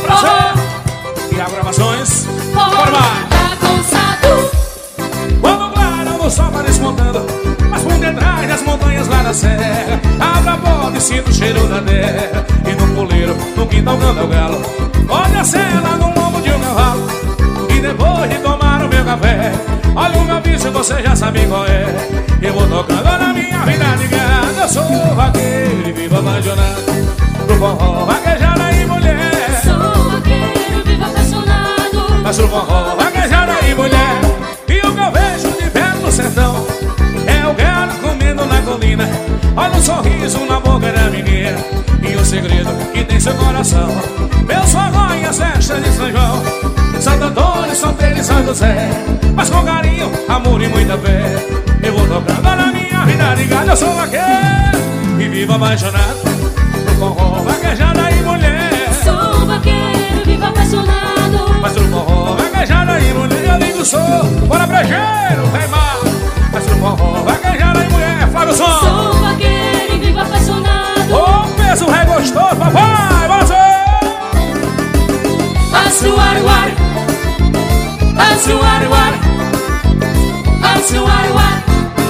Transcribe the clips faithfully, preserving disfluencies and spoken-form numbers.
Brasil e a gravações formais. Quando claro o sol vai desmontando, mas por detrás das montanhas lá da serra, abra a porta e sinto o cheiro da terra. E no puleiro, no quintal canta o galo, olha a cela no lombo de um cavalo. E depois de tomar o meu café, olha o meu vício, você já sabe qual é. Eu vou tocando na minha vida de gado. Eu sou vaqueiro e vivo apaixonado pro forró, vaquejada e mulher. Sou vaqueiro, vivo apaixonado. Mas pro forró, vaquejada e mulher. E o que eu vejo de pé no sertão é o galo comendo na colina. Olha o sorriso na boca da menina e o segredo que tem seu coração. Meus forró e as festas de São João, Santo Antônio, São Pedro e São José. Mas com carinho, amor e muita fé, eu vou tocando na minha vida de gado. Eu sou vaqueiro e vivo apaixonado pro forró, vaquejada e mulher. Sou vaqueiro, vivo apaixonado. Mas pro forró, vaquejada e mulher, eu digo sou. Bora brejeiro, tem mar. Mas pro forró, vaquejada e mulher, Flávio Som. Sou vaqueiro e vivo apaixonado. Ô, peso ré gostoso, papai, você. Açuaruara, açuaruara, açuaruara.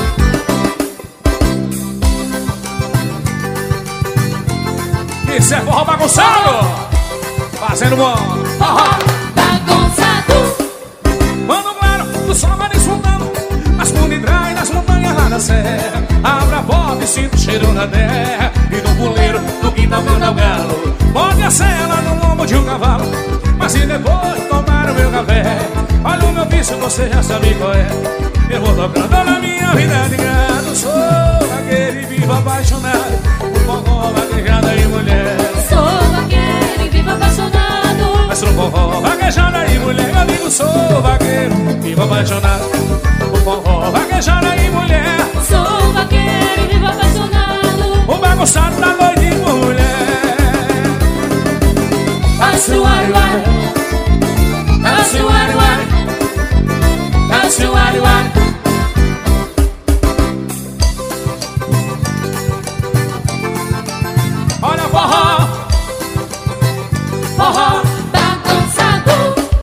Isso é forró bagunçado, fazendo bom. Forró bagunçado. Quando claro, o sol vai desfundando, mas por detrás das montanhas lá da serra, abra a porta e sinto o cheiro na terra. E no puleiro, no quintal canta o galo, pode a cela no lombo de um cavalo. Mas se depois tomar o meu café, olha o meu vício, você já sabe qual é. Eu vou tocando na minha vida de gado. Sou vaqueiro e vivo apaixonado por forró, vaquejada e mulher. Sou vaqueiro e vivo apaixonado. Mas pro forró, vaquejada e mulher, eu digo sou vaqueiro, vivo apaixonado por forró, vaquejada e mulher. Sou vaqueiro e vivo apaixonado. O bagunçado tá doido de mulher. Açuaruara, açuaruara, açuaruara.